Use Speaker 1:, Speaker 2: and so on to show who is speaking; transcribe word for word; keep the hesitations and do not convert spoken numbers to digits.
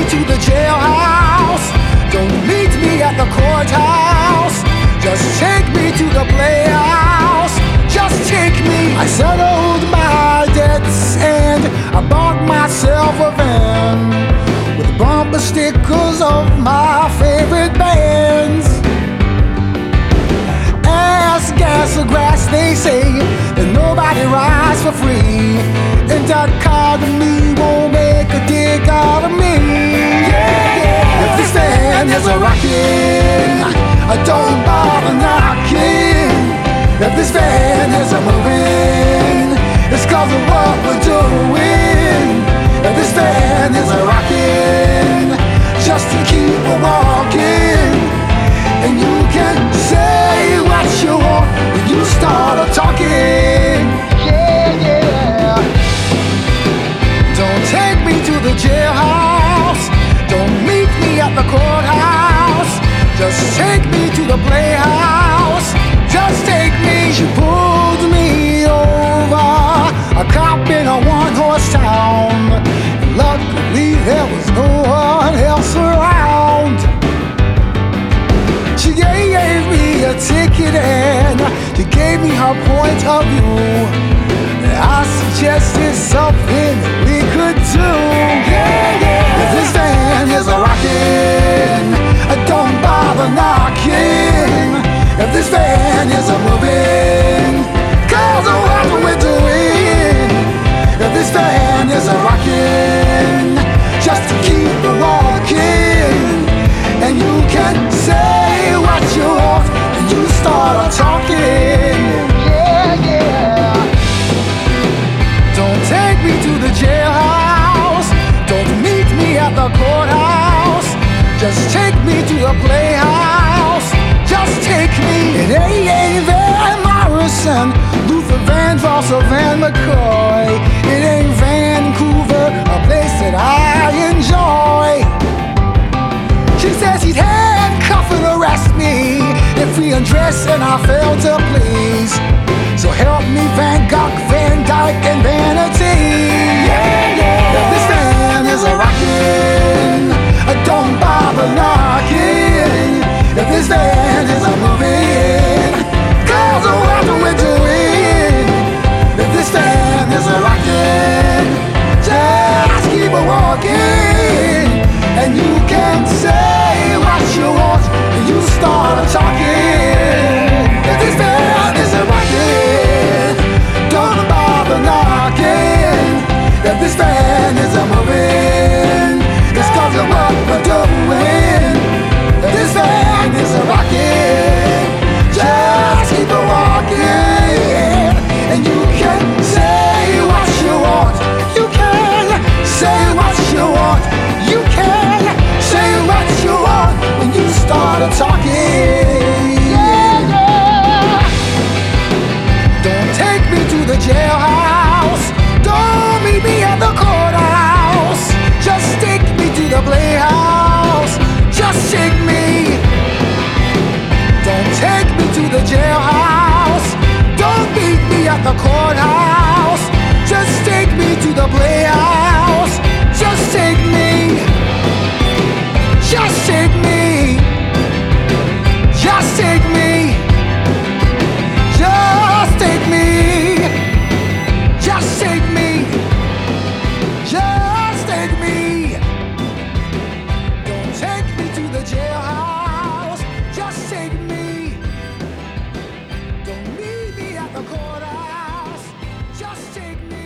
Speaker 1: to the jailhouse. Don't meet me at the courthouse. Just take me to the playhouse. Just take me. I settled my debts and I bought myself a van with bumper stickers of my favorite bands. Ass, gas, or grass, they say that nobody rides for free, and that car to me won't make a dig out of me. Yeah, yeah. If this van is a rockin', I don't bother knocking. If this van is a moving, it's cause of what we're doing. If this van is a rockin', just to keep a walking. And you can say what you want when you start a talking. Yeah, yeah. Don't take me to the jailhouse. Don't meet me at the courthouse. Just take me to the playhouse. Just take me. She pulled me over, a cop in a one-horse town. Luckily there was no one else around. She gave me a ticket and she gave me her point of view. I suggested something that we could do. Yeah, yeah. If this van is a rockin', don't bother knocking. If this van is a moving, cause of what we're doing. If this van is a rockin', just to keep it walking. And you can say what you want and you start talking. Yeah, yeah. Don't take me to the jailhouse. Don't meet me at the courthouse. Just take me to the playhouse. Just take me. It ain't Van Morrison, Luther Vandross, or Van McCoy. It ain't Vancouver, a place that I enjoy. She says he'd handcuff and arrest me if we undress and I fail to please. So help me Van Gogh, Van Dyke, and Vanity. Yeah, yeah. If this van is a rockin', don't bother knocking. If this van is a moving, cause of what we're doing. If this van is a rockin', just keep a walking. And you can say what you want and you start talking. If this van is a rockin', don't bother knocking. If this van is a moving, it's cause of what we're doing. If this van is a rockin', just keep a walking. And you can say what you want. You can say what you want. You can say what you want when you start talking. Yeah, yeah. Don't take me to the jailhouse. Don't meet me at the courthouse. Just take me to the playhouse. Just take me. Don't take me to the jailhouse. Don't meet me at the courthouse. Just take me to the playhouse. Just take me. Just take me. Just take me. Just take me. Just take me. Just take me. Don't take me to the jailhouse. Just take me. Don't meet me at the courthouse. Just take me.